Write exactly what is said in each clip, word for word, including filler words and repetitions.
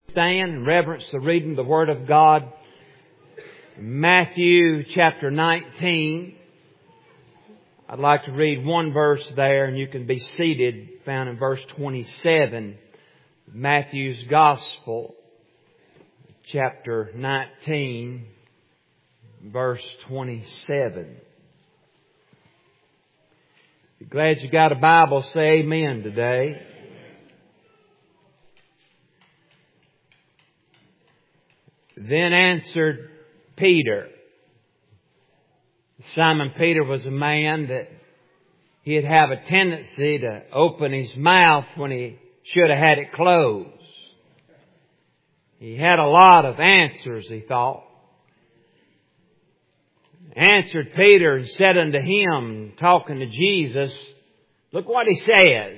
Stand and reverence the reading of the Word of God. Matthew chapter nineteen. I'd like to read one verse there, and you can be seated, found in verse twenty-seven. Matthew's Gospel, chapter nineteen, verse twenty-seven. Be glad you got a Bible. Say amen today. Then answered Peter. Simon Peter was a man that he'd have a tendency to open his mouth when he should have had it closed. He had a lot of answers, he thought. Answered Peter and said unto him, talking to Jesus, look what he says.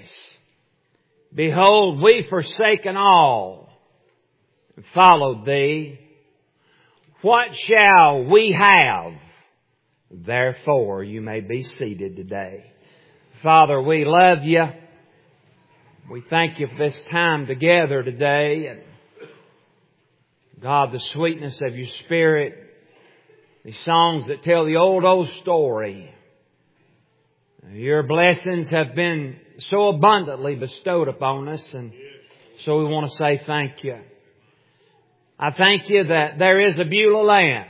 Behold, we forsaken all and followed thee. What shall we have? Therefore, you may be seated today. Father, we love you. We thank you for this time together today. And God, the sweetness of your Spirit, these songs that tell the old, old story. Your blessings have been so abundantly bestowed upon us, and so we want to say thank you. I thank you that there is a Beulah land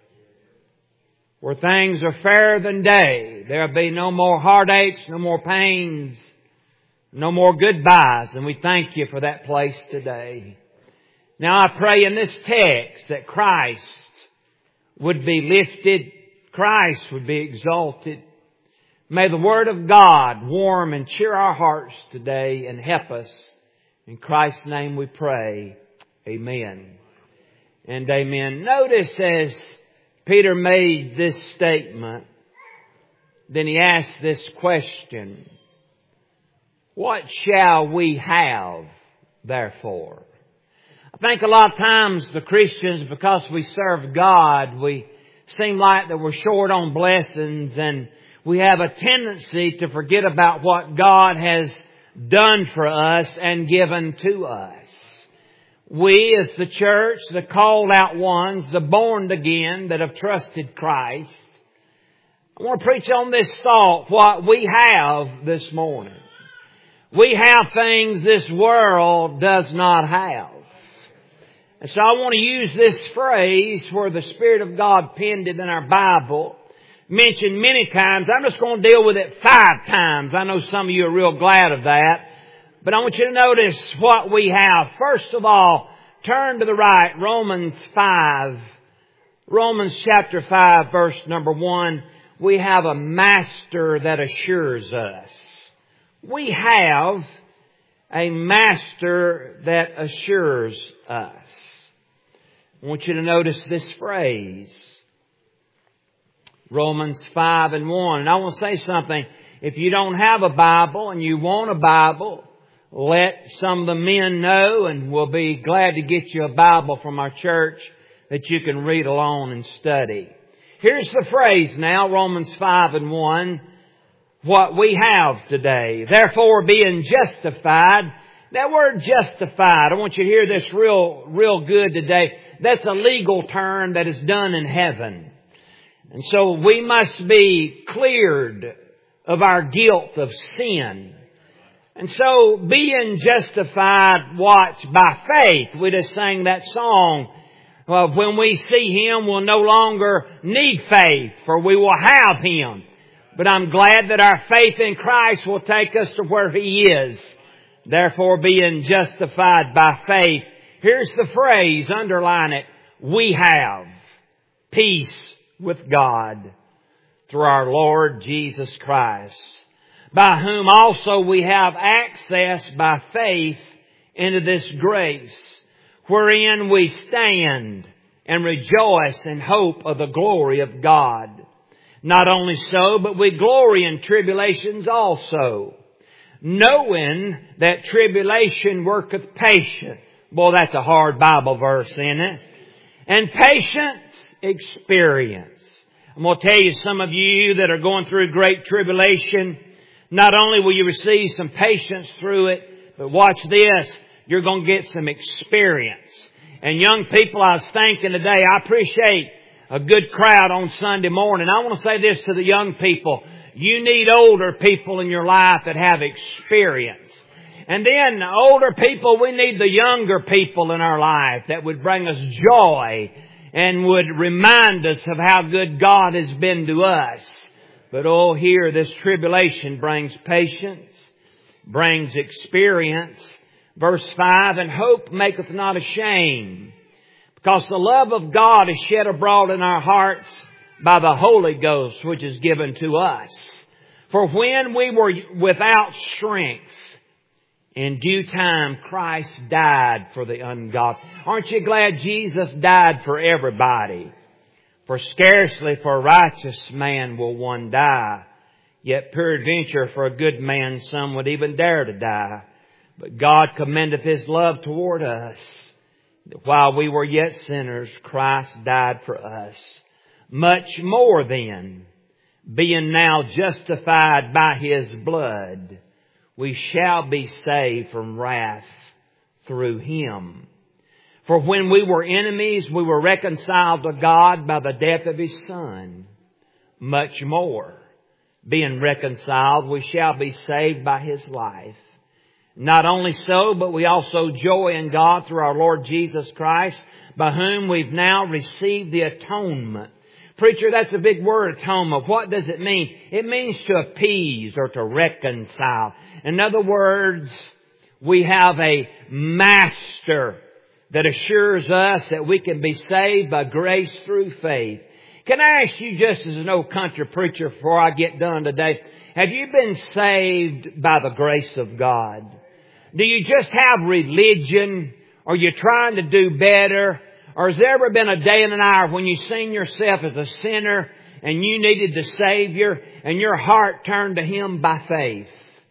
where things are fairer than day. There'll be no more heartaches, no more pains, no more goodbyes. And we thank you for that place today. Now I pray in this text that Christ would be lifted, Christ would be exalted. May the Word of God warm and cheer our hearts today and help us. In Christ's name we pray. Amen. And amen. Notice as Peter made this statement, then he asked this question. What shall we have, therefore? I think a lot of times the Christians, because we serve God, we seem like that we're short on blessings, and we have a tendency to forget about what God has done for us and given to us. We as the church, the called out ones, the born again that have trusted Christ, I want to preach on this thought, what we have this morning. We have things this world does not have. And so I want to use this phrase where the Spirit of God penned it in our Bible, mentioned many times. I'm just going to deal with it five times. I know some of you are real glad of that. But I want you to notice what we have. First of all, turn to the right, Romans five. Romans chapter five, verse number one. We have a master that assures us. We have a master that assures us. I want you to notice this phrase. Romans five and one. And I want to say something. If you don't have a Bible and you want a Bible, let some of the men know, and we'll be glad to get you a Bible from our church that you can read along and study. Here's the phrase now, Romans five and one. What we have today. Therefore, being justified. That word justified, I want you to hear this real, real good today. That's a legal term that is done in heaven. And so we must be cleared of our guilt of sin. And so being justified, watch, by faith. We just sang that song. Well, when we see Him, we'll no longer need faith, for we will have Him. But I'm glad that our faith in Christ will take us to where He is. Therefore, being justified by faith. Here's the phrase, underline it. We have peace with God through our Lord Jesus Christ, by whom also we have access by faith into this grace, wherein we stand and rejoice in hope of the glory of God. Not only so, but we glory in tribulations also, knowing that tribulation worketh patience. Boy, that's a hard Bible verse, isn't it? And patience, experience. I'm going to tell you, some of you that are going through great tribulation, not only will you receive some patience through it, but watch this, you're going to get some experience. And young people, I was thinking today, I appreciate a good crowd on Sunday morning. I want to say this to the young people. You need older people in your life that have experience. And then older people, we need the younger people in our life that would bring us joy and would remind us of how good God has been to us. But oh, here this tribulation brings patience, brings experience. Verse five, and hope maketh not ashamed, because the love of God is shed abroad in our hearts by the Holy Ghost, which is given to us. For when we were without strength, in due time Christ died for the ungodly. Aren't you glad Jesus died for everybody? For scarcely for a righteous man will one die, yet peradventure for a good man some would even dare to die. But God commendeth His love toward us, that while we were yet sinners, Christ died for us. Much more then, being now justified by His blood, we shall be saved from wrath through Him. For when we were enemies, we were reconciled to God by the death of His Son. Much more, being reconciled, we shall be saved by His life. Not only so, but we also joy in God through our Lord Jesus Christ, by whom we've now received the atonement. Preacher, that's a big word, atonement. What does it mean? It means to appease or to reconcile. In other words, we have a master that assures us that we can be saved by grace through faith. Can I ask you, just as an old country preacher, before I get done today, have you been saved by the grace of God? Do you just have religion? Are you trying to do better? Or has there ever been a day and an hour when you seen yourself as a sinner and you needed the Savior and your heart turned to Him by faith?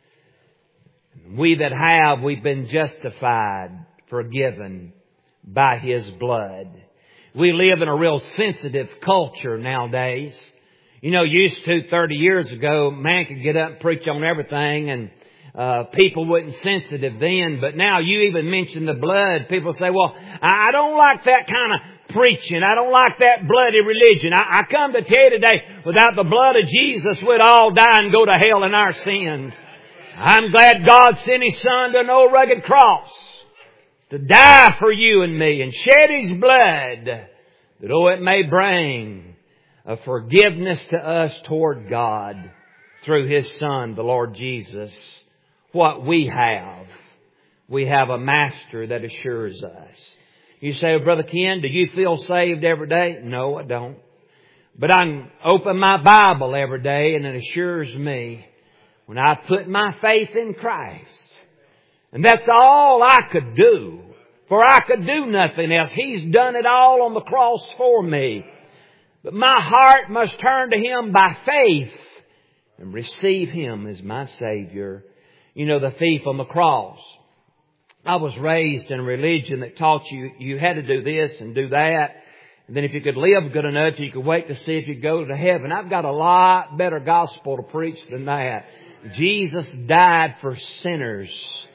We that have, we've been justified, forgiven by His blood. We live in a real sensitive culture nowadays. You know, used to thirty years ago, man could get up and preach on everything, and uh people wasn't sensitive then. But now you even mention the blood. People say, well, I don't like that kind of preaching. I don't like that bloody religion. I, I come to tell you today, without the blood of Jesus, we'd all die and go to hell in our sins. I'm glad God sent His Son to an old rugged cross to die for you and me and shed His blood, that oh, it may bring a forgiveness to us toward God through His Son, the Lord Jesus. What we have, we have a master that assures us. You say, well, Brother Ken, do you feel saved every day? No, I don't. But I can open my Bible every day and it assures me when I put my faith in Christ. And that's all I could do. For I could do nothing else. He's done it all on the cross for me. But my heart must turn to Him by faith and receive Him as my Savior. You know, the thief on the cross. I was raised in a religion that taught you you had to do this and do that. And then if you could live good enough, you could wait to see if you go to heaven. I've got a lot better gospel to preach than that. Jesus died for sinners.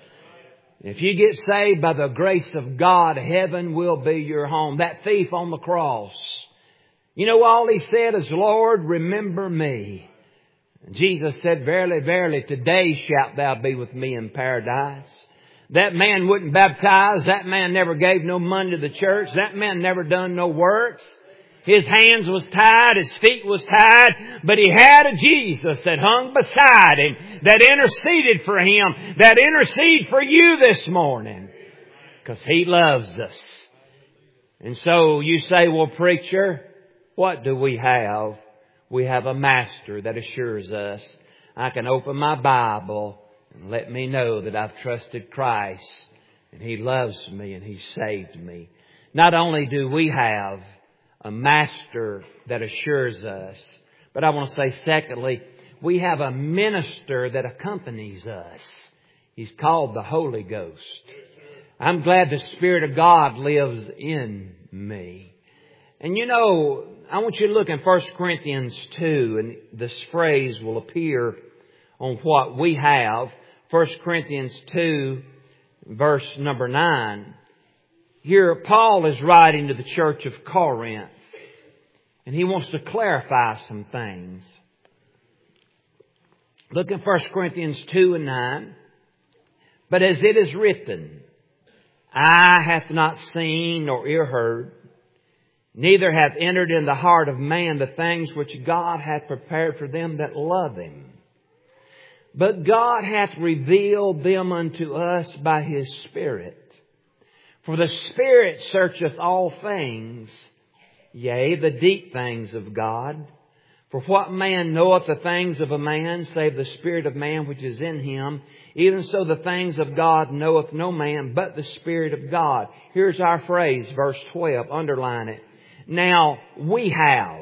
If you get saved by the grace of God, heaven will be your home. That thief on the cross, you know, all he said is, Lord, remember me. And Jesus said, verily, verily, today shalt thou be with me in paradise. That man wouldn't baptize. That man never gave no money to the church. That man never done no works. His hands was tied. His feet was tied. But he had a Jesus that hung beside him, that interceded for him, that intercede for you this morning. Because He loves us. And so you say, well, preacher, what do we have? We have a master that assures us. I can open my Bible and let me know that I've trusted Christ and He loves me and He saved me. Not only do we have a master that assures us, but I want to say secondly, we have a minister that accompanies us. He's called the Holy Ghost. I'm glad the Spirit of God lives in me. And you know, I want you to look in First Corinthians two, and this phrase will appear on what we have. First Corinthians two, verse number nine. Here Paul is writing to the church of Corinth, and he wants to clarify some things. Look in First Corinthians two and nine. But as it is written, eye hath not seen nor ear heard, neither hath entered in the heart of man the things which God hath prepared for them that love Him. But God hath revealed them unto us by His Spirit. For the Spirit searcheth all things, yea, the deep things of God. For what man knoweth the things of a man, save the spirit of man which is in him? Even so the things of God knoweth no man, but the Spirit of God. Here's our phrase, verse twelve, underline it. Now we have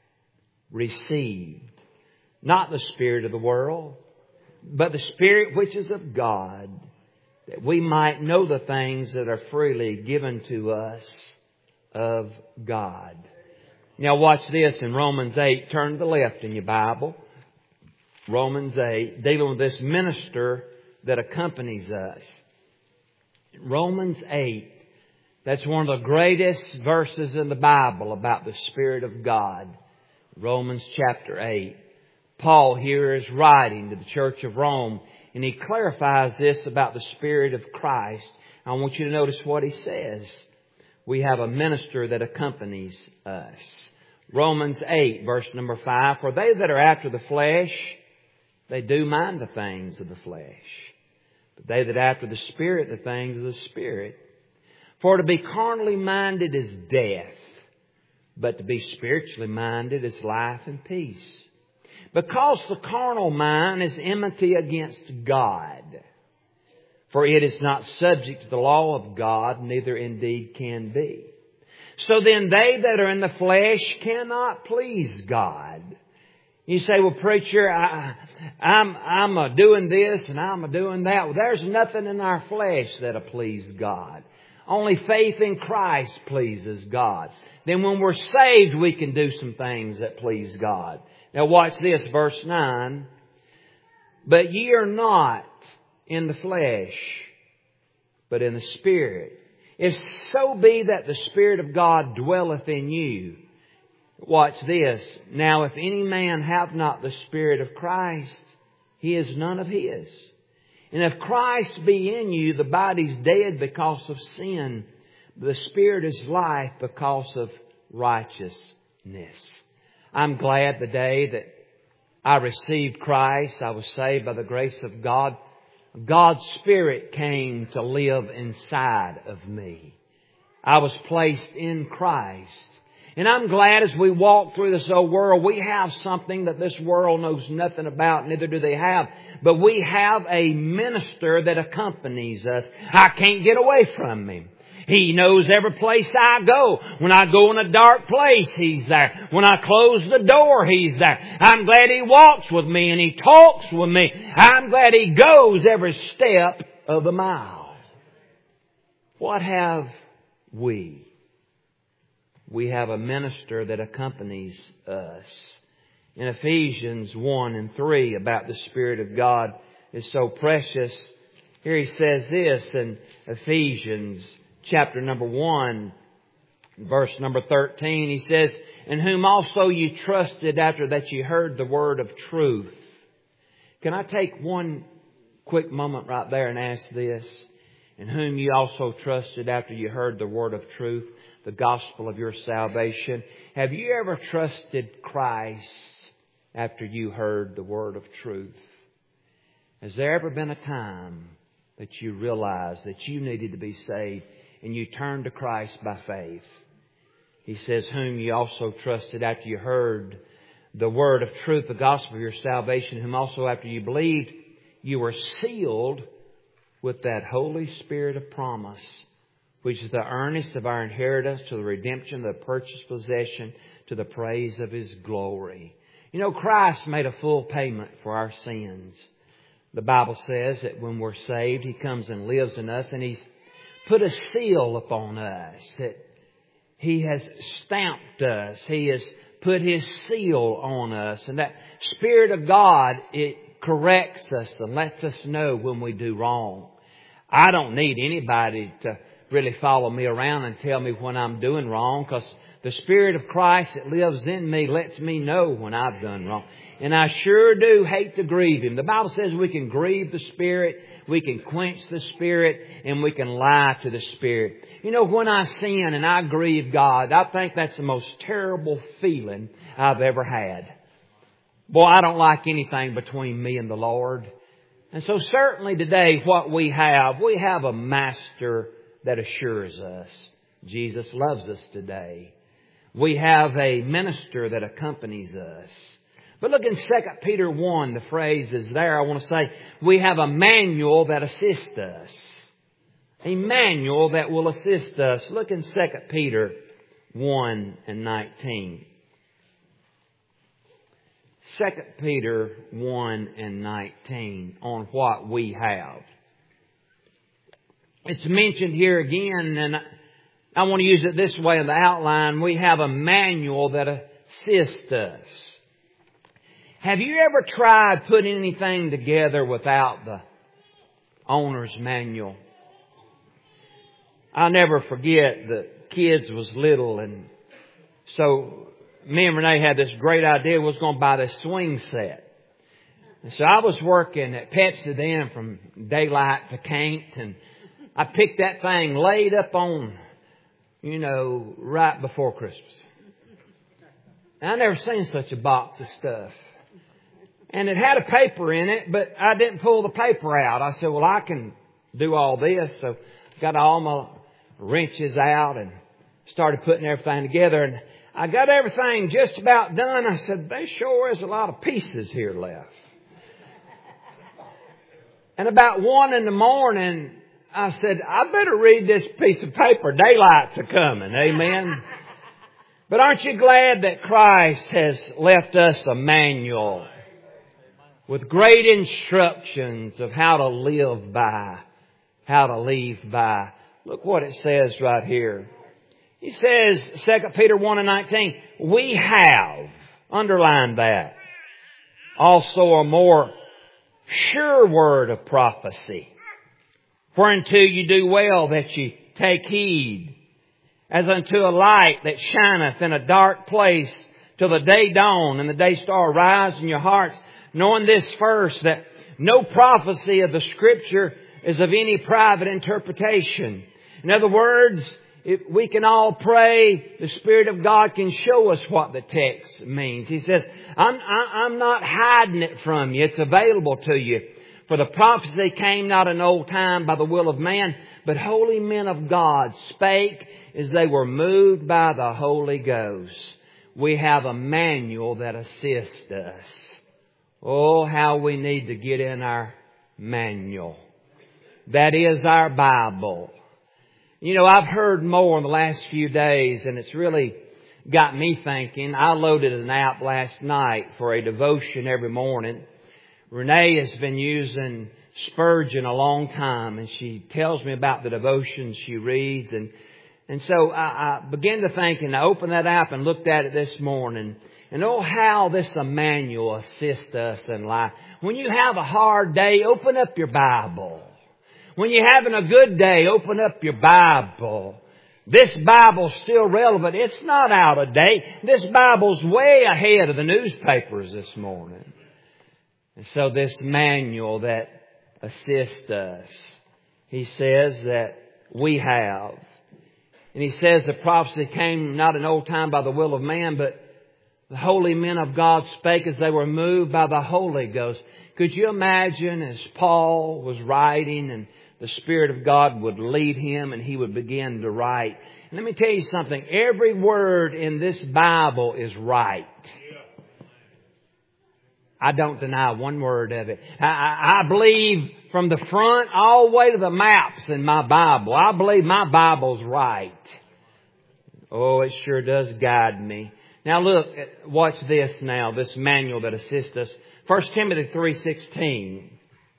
received, not the spirit of the world, but the Spirit which is of God, that we might know the things that are freely given to us of God. Now watch this in Romans eight. Turn to the left in your Bible. Romans eight, dealing with this minister that accompanies us. Romans eight, that's one of the greatest verses in the Bible about the Spirit of God. Romans chapter eight. Paul here is writing to the church of Rome, and he clarifies this about the Spirit of Christ. I want you to notice what he says. We have a minister that accompanies us. Romans eight, verse number five. For they that are after the flesh, they do mind the things of the flesh. But they that are after the Spirit, the things of the Spirit. For to be carnally minded is death, but to be spiritually minded is life and peace. Because the carnal mind is enmity against God. For it is not subject to the law of God, neither indeed can be. So then they that are in the flesh cannot please God. You say, well, preacher, I, I'm, I'm a doing this and I'm a doing that. Well, there's nothing in our flesh that'll please God. Only faith in Christ pleases God. Then when we're saved, we can do some things that please God. Now watch this, verse nine. But ye are not in the flesh, but in the Spirit. If so be that the Spirit of God dwelleth in you. Watch this. Now if any man have not the Spirit of Christ, he is none of His. And if Christ be in you, the body's dead because of sin, but the Spirit is life because of righteousness. I'm glad the day that I received Christ, I was saved by the grace of God. God's Spirit came to live inside of me. I was placed in Christ. And I'm glad as we walk through this old world, we have something that this world knows nothing about, neither do they have. But we have a minister that accompanies us. I can't get away from Him. He knows every place I go. When I go in a dark place, He's there. When I close the door, He's there. I'm glad He walks with me and He talks with me. I'm glad He goes every step of the mile. What have we? We have a minister that accompanies us. In Ephesians one and three about the Spirit of God is so precious. Here he says this in Ephesians chapter number one, verse number thirteen. He says, in whom also you trusted after that you heard the word of truth. Can I take one quick moment right there and ask this? In whom you also trusted after you heard the word of truth, the gospel of your salvation. Have you ever trusted Christ after you heard the word of truth? Has there ever been a time that you realized that you needed to be saved and you turned to Christ by faith? He says, whom you also trusted after you heard the word of truth, the gospel of your salvation, whom also after you believed, you were sealed with that Holy Spirit of promise, which is the earnest of our inheritance to the redemption of the purchased possession, to the praise of His glory. You know, Christ made a full payment for our sins. The Bible says that when we're saved, He comes and lives in us, and He's put a seal upon us. That He has stamped us. He has put His seal on us. And that Spirit of God, it corrects us and lets us know when we do wrong. I don't need anybody to really follow me around and tell me when I'm doing wrong, because the Spirit of Christ that lives in me lets me know when I've done wrong. And I sure do hate to grieve Him. The Bible says we can grieve the Spirit, we can quench the Spirit, and we can lie to the Spirit. You know, when I sin and I grieve God, I think that's the most terrible feeling I've ever had. Boy, I don't like anything between me and the Lord. And so certainly today what we have, we have a Master that assures us. Jesus loves us today. We have a minister that accompanies us. But look in Second Peter one, the phrase is there. I want to say we have a manual that assists us. A manual that will assist us. Look in Second Peter one and nineteen. Second Peter one and nineteen on what we have. It's mentioned here again, and I want to use it this way in the outline. We have a manual that assists us. Have you ever tried putting anything together without the owner's manual? I'll never forget, the kids was little, and so me and Renee had this great idea. We was going to buy this swing set. And so I was working at Pepsi then from daylight to can't, and I picked that thing laid up on, you know, right before Christmas. And I never seen such a box of stuff. And it had a paper in it, but I didn't pull the paper out. I said, well, I can do all this. So got all my wrenches out and started putting everything together. And I got everything just about done. I said, there sure is a lot of pieces here left. And about one in the morning, I said, I better read this piece of paper. Daylight's a coming. Amen. But aren't you glad that Christ has left us a manual with great instructions of how to live by, how to live by? Look what it says right here. He says, Second Peter one and nineteen, we have, underline that, also a more sure word of prophecy. Whereunto you do well that you take heed, as unto a light that shineth in a dark place till the day dawn and the day star rise in your hearts, knowing this first, that no prophecy of the Scripture is of any private interpretation. In other words, if we can all pray, the Spirit of God can show us what the text means. He says, I'm, I'm not hiding it from you. It's available to you. For the prophecy came not in old time by the will of man, but holy men of God spake as they were moved by the Holy Ghost. We have a manual that assists us. Oh, how we need to get in our manual. That is our Bible. You know, I've heard more in the last few days, and it's really got me thinking. I loaded an app last night for a devotion every morning. Renee has been using Spurgeon a long time, and she tells me about the devotions she reads. And, and so I, I began to think, and I opened that app and looked at it this morning. And oh, how this manual assists us in life. When you have a hard day, open up your Bible. When you're having a good day, open up your Bible. This Bible's still relevant. It's not out of date. This Bible's way ahead of the newspapers this morning. And so this manual that assists us, he says that we have. And he says the prophecy came not in old time by the will of man, but the holy men of God spake as they were moved by the Holy Ghost. Could you imagine as Paul was writing and the Spirit of God would lead him and he would begin to write? And let me tell you something. Every word in this Bible is right. I don't deny one word of it. I, I, I believe from the front all the way to the maps in my Bible. I believe my Bible's right. Oh, it sure does guide me. Now look, watch this now, this manual that assists us. First Timothy three sixteen.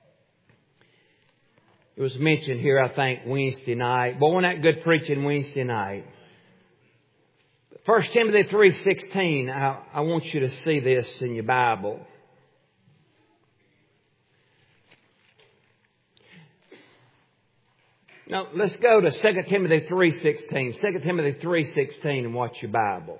It was mentioned here, I think, Wednesday night. Boy, wasn't that good preaching Wednesday night? First Timothy three sixteen. I, I want you to see this in your Bible. Now, let's go to Second Timothy three sixteen. Second Timothy three sixteen and watch your Bible.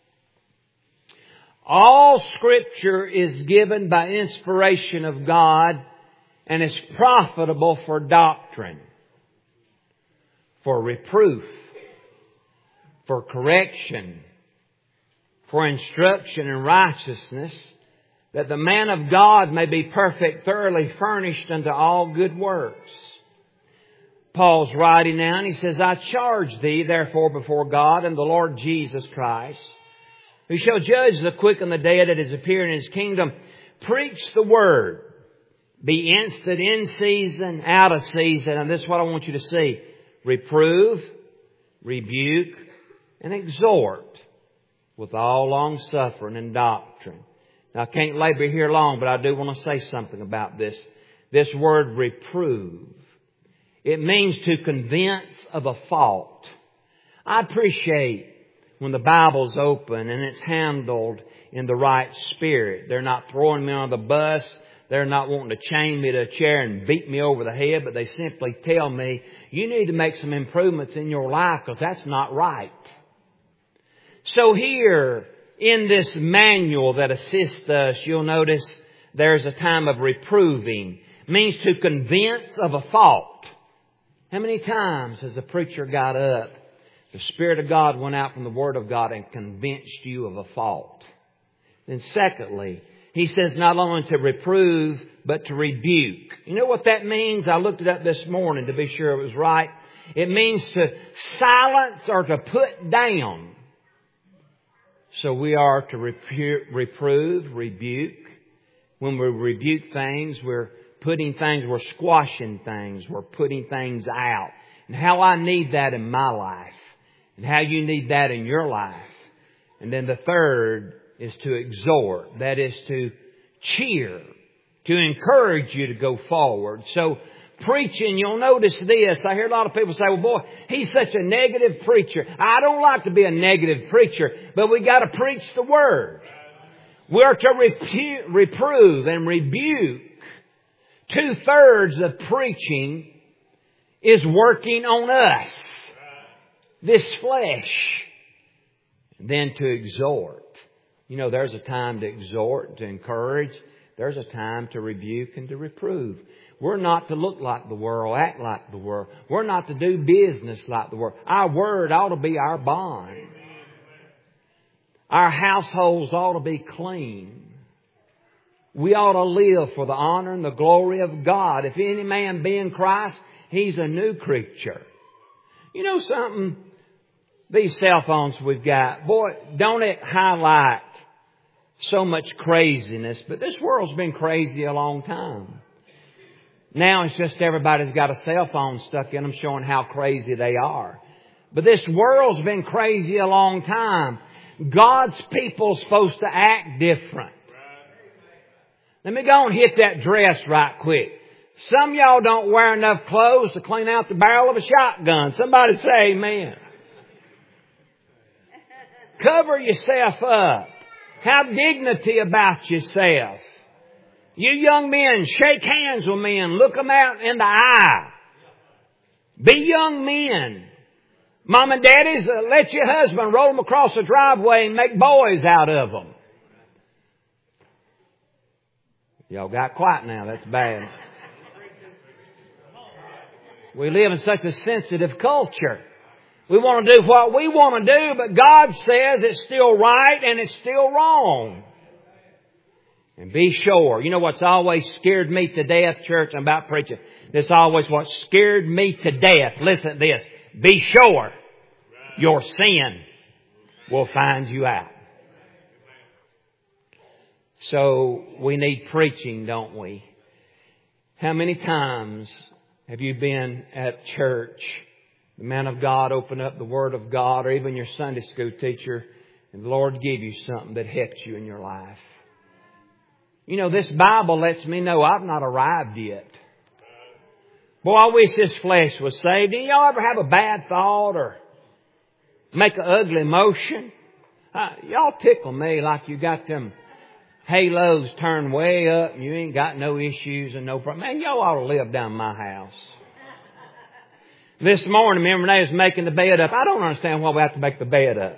All Scripture is given by inspiration of God and is profitable for doctrine, for reproof, for correction, for instruction in righteousness, that the man of God may be perfect, thoroughly furnished unto all good works. Paul's writing now and he says, I charge thee therefore before God and the Lord Jesus Christ, who shall judge the quick and the dead at His appearing in His kingdom, preach the word. Be instant in season, out of season. And this is what I want you to see. Reprove, rebuke, and exhort with all long suffering and doctrine. Now I can't labor here long, but I do want to say something about this. This word reprove. It means to convince of a fault. I appreciate when the Bible's open and it's handled in the right spirit. They're not throwing me on the bus. They're not wanting to chain me to a chair and beat me over the head, but they simply tell me, you need to make some improvements in your life because that's not right. So here in this manual that assists us, you'll notice there's a time of reproving. It means to convince of a fault. How many times has a preacher got up, the Spirit of God went out from the Word of God and convinced you of a fault? Then secondly, he says not only to reprove, but to rebuke. You know what that means? I looked it up this morning to be sure it was right. It means to silence or to put down. So we are to repu- reprove, rebuke. When we rebuke things, we're putting things, we're squashing things, we're putting things out. And how I need that in my life. And how you need that in your life. And then the third is to exhort. That is to cheer. To encourage you to go forward. So preaching, you'll notice this. I hear a lot of people say, well, boy, he's such a negative preacher. I don't like to be a negative preacher, but we got to preach the Word. We're to repu- reprove and rebuke. Two-thirds of preaching is working on us, this flesh. Then to exhort. You know, there's a time to exhort, to encourage. There's a time to rebuke and to reprove. We're not to look like the world, act like the world. We're not to do business like the world. Our word ought to be our bond. Our households ought to be clean. We ought to live for the honor and the glory of God. If any man be in Christ, he's a new creature. You know something? These cell phones we've got, boy, don't it highlight so much craziness? But this world's been crazy a long time. Now it's just everybody's got a cell phone stuck in them showing how crazy they are. But this world's been crazy a long time. God's people's supposed to act different. Let me go and hit that dress right quick. Some of y'all don't wear enough clothes to clean out the barrel of a shotgun. Somebody say amen. Cover yourself up. Have dignity about yourself. You young men, shake hands with men. Look them out in the eye. Be young men. Mom and daddies, uh, let your husband roll them across the driveway and make boys out of them. Y'all got quiet now. That's bad. We live in such a sensitive culture. We want to do what we want to do, but God says it's still right and it's still wrong. And be sure. You know what's always scared me to death, church? I'm about preaching. This is always what scared me to death. Listen to this. Be sure your sin will find you out. So we need preaching, don't we? How many times have you been at church, the man of God open up the Word of God, or even your Sunday school teacher, and the Lord give you something that helps you in your life? You know, this Bible lets me know I've not arrived yet. Boy, I wish this flesh was saved. Do y'all ever have a bad thought or make an ugly motion? Uh, y'all tickle me like you got them halos turned way up and you ain't got no issues and no problem. Man, y'all ought to live down my house. This morning, me and Renee was making the bed up. I don't understand why we have to make the bed up.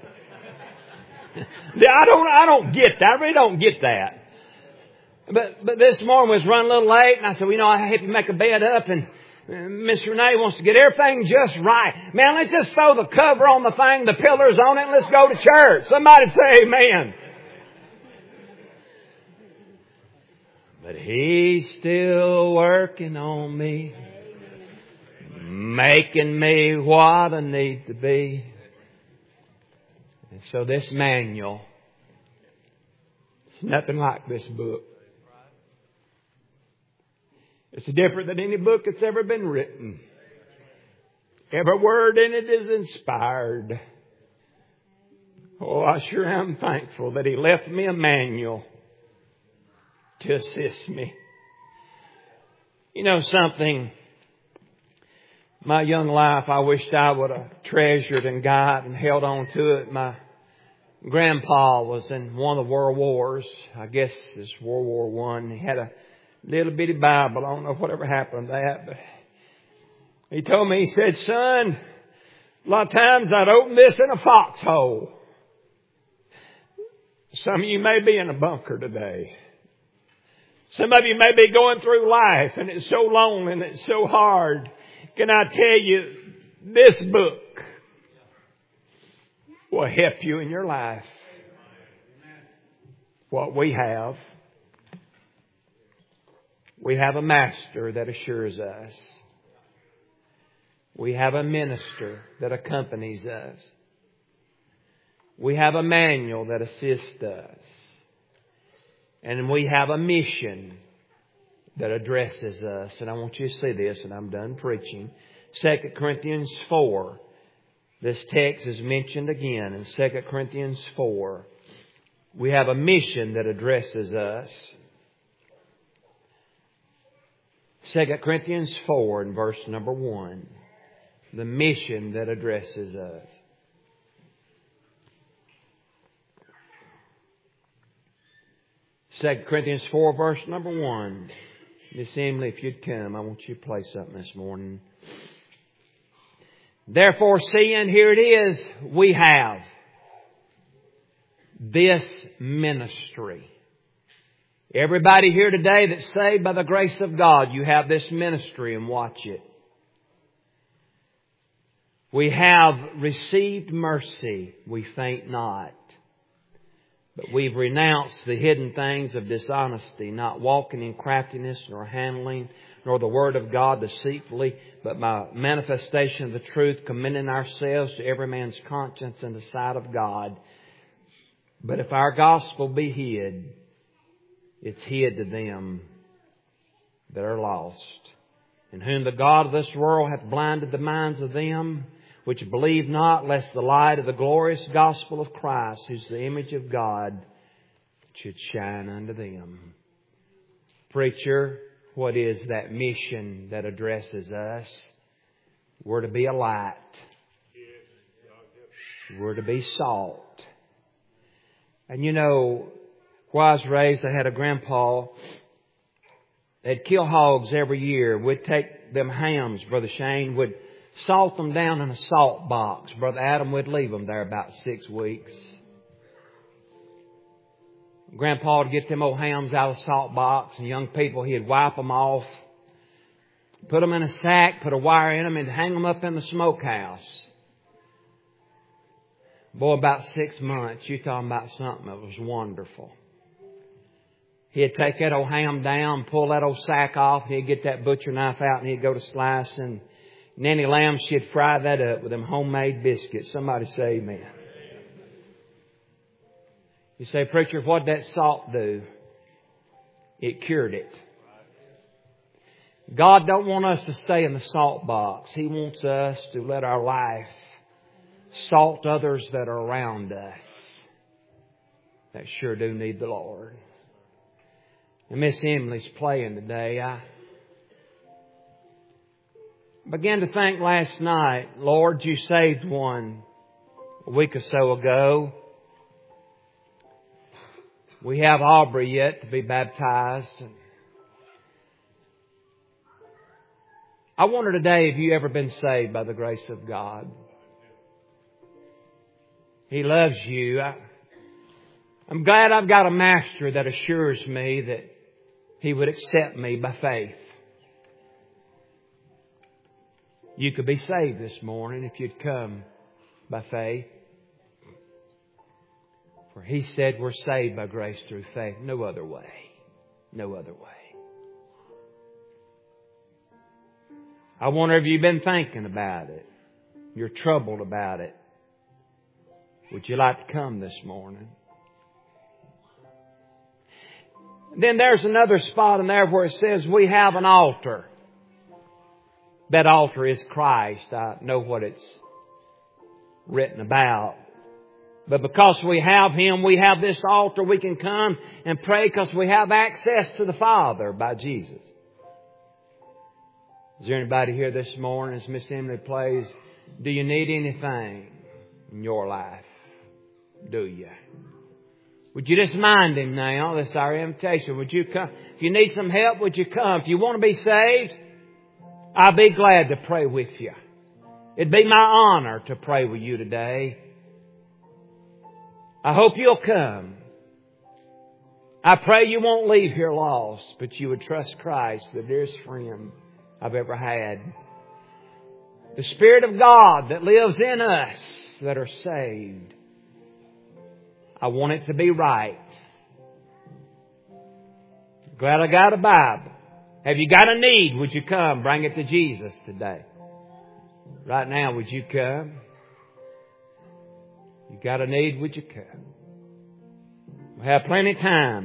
I don't, I don't get that. I really don't get that. But, but this morning we was running a little late, and I said, well, you know, I help you make a bed up, and Miss Renee wants to get everything just right. Man, let's just throw the cover on the thing, the pillars on it, and let's go to church. Somebody say amen. But He's still working on me, making me what I need to be. And so this manual, it's nothing like this book. It's different than any book that's ever been written. Every word in it is inspired. Oh, I sure am thankful that He left me a manual to assist me. You know something? My young life, I wished I would have treasured and got and held on to it. My grandpa was in one of the world wars. I guess it's World War One. He had a little bitty Bible. I don't know whatever happened to that, but he told me, he said, son, a lot of times I'd open this in a foxhole. Some of you may be in a bunker today. Some of you may be going through life and it's so lonely and it's so hard. Can I tell you, this book will help you in your life. What we have, we have a master that assures us. We have a minister that accompanies us. We have a manual that assists us. And we have a mission that addresses us. And I want you to see this, and I'm done preaching. Second Corinthians four. This text is mentioned again in Second Corinthians four. We have a mission that addresses us. Second Corinthians four and verse number one. The mission that addresses us. Second Corinthians four, verse number one. Miss Emily, if you'd come, I want you to play something this morning. Therefore, seeing, here it is, we have this ministry. Everybody here today that's saved by the grace of God, you have this ministry, and watch it. We have received mercy, we faint not. But we've renounced the hidden things of dishonesty, not walking in craftiness, nor handling, nor the word of God deceitfully, but by manifestation of the truth, commending ourselves to every man's conscience in the sight of God. But if our gospel be hid, it's hid to them that are lost, in whom the God of this world hath blinded the minds of them which believe not, lest the light of the glorious gospel of Christ, who's the image of God, should shine unto them. Preacher, what is that mission that addresses us? We're to be a light. We're to be salt. And you know, where I was raised, I had a grandpa. They'd kill hogs every year. We'd take them hams, Brother Shane, would salt them down in a salt box. Brother Adam would leave them there about six weeks. Grandpa would get them old hams out of the salt box, and young people, he'd wipe them off, put them in a sack, put a wire in them, and hang them up in the smokehouse. Boy, about six months, you're talking about something that was wonderful. He'd take that old ham down, pull that old sack off, and he'd get that butcher knife out, and he'd go to slicing. Nanny Lamb, she'd fry that up with them homemade biscuits. Somebody say amen. You say, preacher, what'd that salt do? It cured it. God don't want us to stay in the salt box. He wants us to let our life salt others that are around us that sure do need the Lord. And Miss Emily's playing today. I began to think last night, Lord, you saved one a week or so ago. We have Aubrey yet to be baptized. I wonder today, have you ever been saved by the grace of God? He loves you. I, I'm glad I've got a master that assures me that He would accept me by faith. You could be saved this morning if you'd come by faith. For He said we're saved by grace through faith. No other way. No other way. I wonder if you've been thinking about it. You're troubled about it. Would you like to come this morning? Then there's another spot in there where it says we have an altar. That altar is Christ. I know what it's written about. But because we have Him, we have this altar. We can come and pray because we have access to the Father by Jesus. Is there anybody here this morning as Miss Emily plays? Do you need anything in your life? Do you? Would you just mind Him now? That's our invitation. Would you come? If you need some help, would you come? If you want to be saved, I'll be glad to pray with you. It'd be my honor to pray with you today. I hope you'll come. I pray you won't leave here lost, but you would trust Christ, the dearest friend I've ever had. The Spirit of God that lives in us that are saved. I want it to be right. Glad I got a Bible. Have you got a need? Would you come? Bring it to Jesus today. Right now, would you come? You got a need? Would you come? We have plenty of time.